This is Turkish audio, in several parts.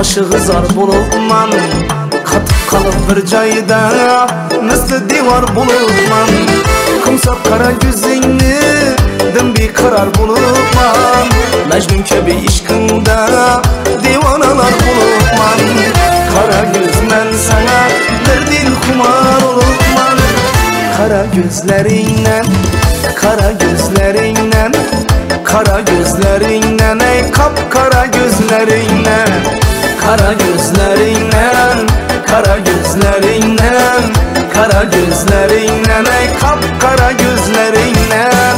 aşığı zar bulupman, katıp kalıp bir joyda misli devor bulupman. Kumsap kara yüzingni dimbi karar bulupman, Mecnun kabi ishqingda devonalar bulupman. Kara göz men sana bir dil xumar olupman. Kara gözlerinden, kara gözlerinden, kara gözlerinden, ey kapkara gözlerinden, kara gözlerinden, kara gözlerinden, kara gözlerinden, ey kapkara gözlerinden.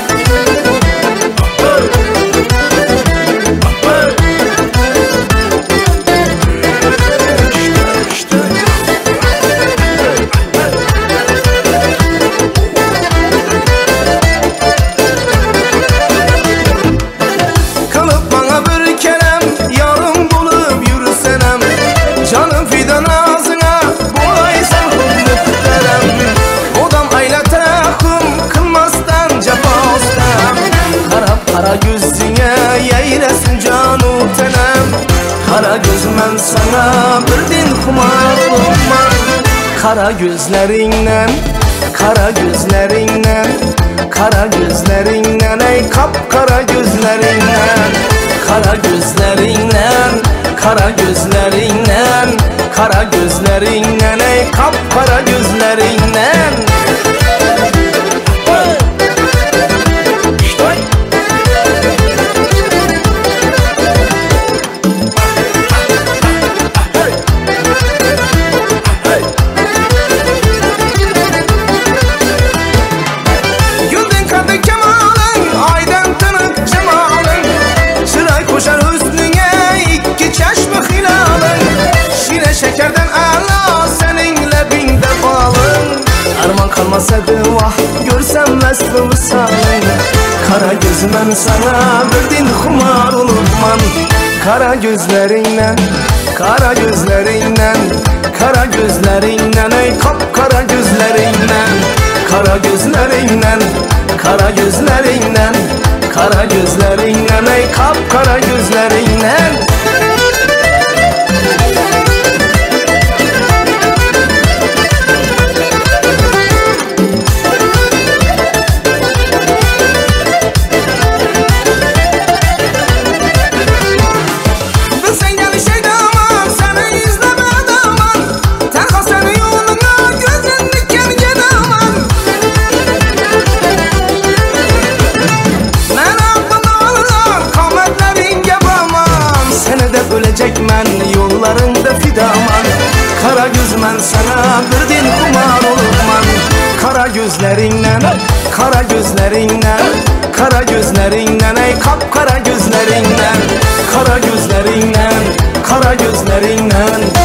Kara gözüne yayresin canu tenem, kara gözmen sana bir din kumar olman. Kara gözlerinden, kara gözlerinden, kara gözlerinden, ey kapkara gözlerinden, kara gözlerinden, kara gözlerinden, kara gözlerinden, ey kapkara gözlerinden. Şekerden ala seninle bin defalın, arman kalmasaydı vah görsem mesli visalın. Kara gözmen sana bir din xumar olupman. Kara gözlerinden, kara gözlerinden, kara gözlerinden, ey kapkara gözlerinden, kara gözlerinden, kara gözlerinden, kara gözlerinden, ey kapkara gözlerinden. Ben yollarında fidaman. Kara gözmen sana bir din kumar olupman. Kara gözlerinden, kara gözlerinden, kara gözlerinden, ey kapkara gözlerinden, kara gözlerinden, kara gözlerinden,